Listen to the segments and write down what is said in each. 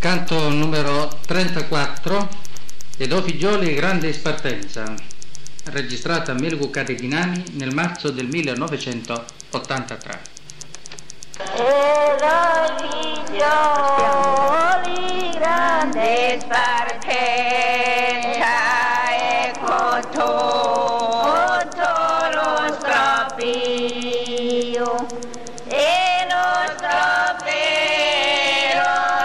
Canto numero 34 e do figlioli grande spartenza, registrata a Melgo Dinami nel marzo del 1983. E do figlioli grande spartenza e con tutto lo stropio e lo stropero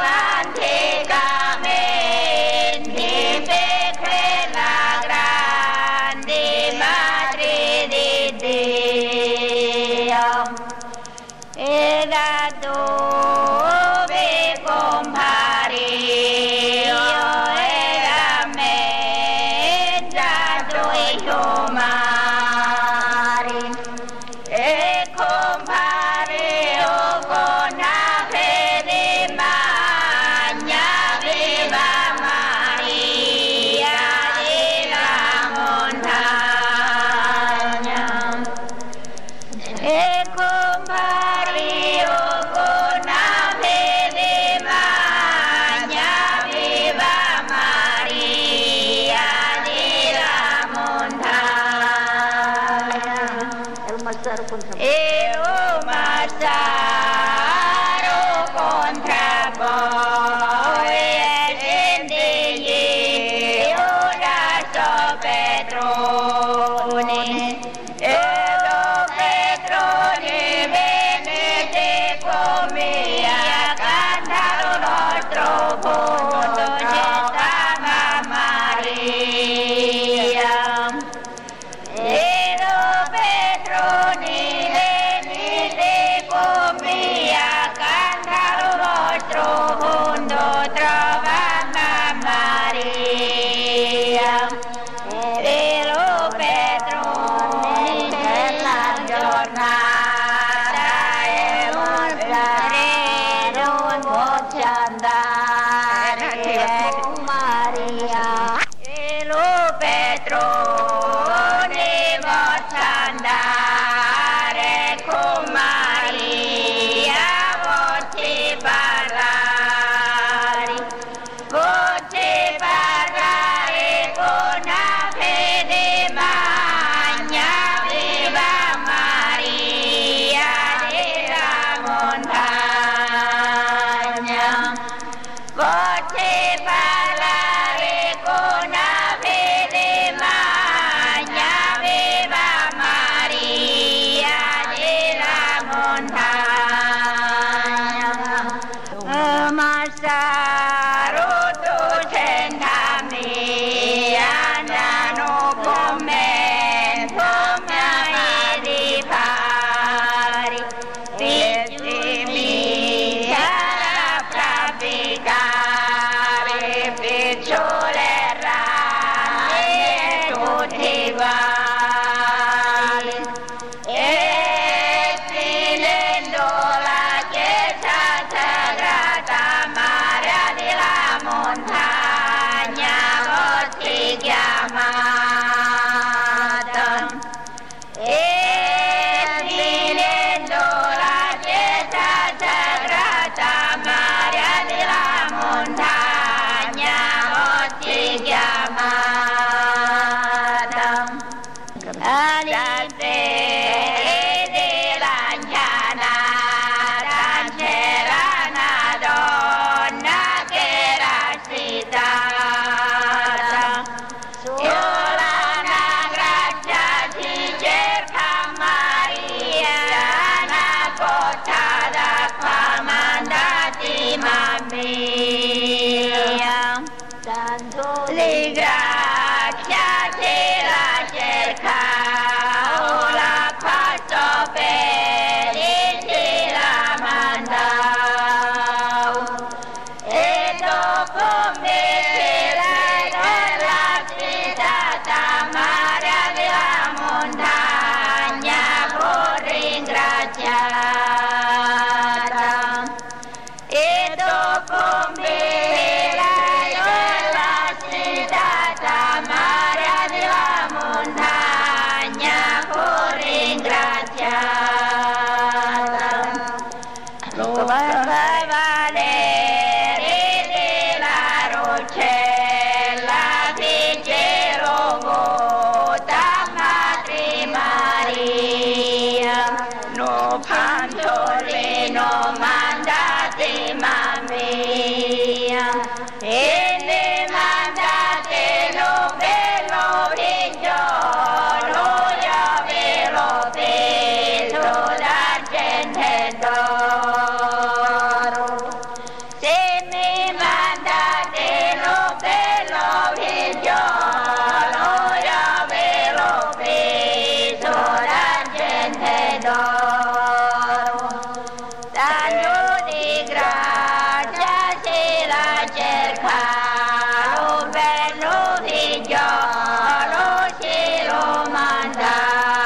anticamente per quella grande madre di Dio e da dove comparivo era mezzo e mare e comparivo con la fede magna viva Maria della montagna e comparivo con la fede magna viva Maria della montagna e un massaro contra voi e scendegli ora so Petrone e do Petrone venite con me a cantare il nostro voto gettava Maria e do Petrone venite con me a cantare il nostro voto trovava Maria e lo Petrone per la giornata e un straniero non può andare con Maria e lo Petrone possa andare con Maria voce parlare con la fede magna viva Maria della montagna voce parlare con la fede magna viva Maria della montagna Massaro tu cent'anni andano con me come di pari figli miei a trafficare cercare bello figliolo si lo manda.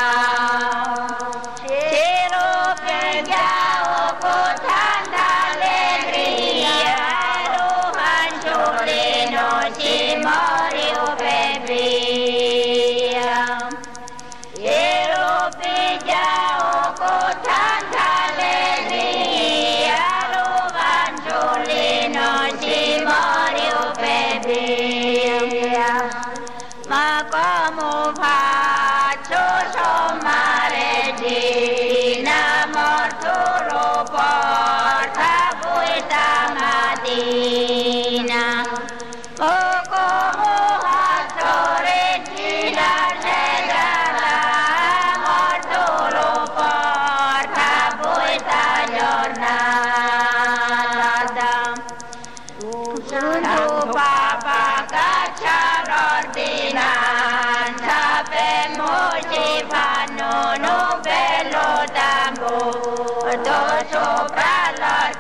Si lo prendiamo con tanta allegria, lo fanciullino si morì per via. Si lo prendiamo con tanta allegria, lo fanciullino si morì per via. Ma come faccio sommare Gina, morto lo porta poi stamattina. Oh, come faccio Regina Cesara, morto lo porta poi sta giornata. Santo Papa caccia l'ordinanza per molti fanno un bello tamburo sopra la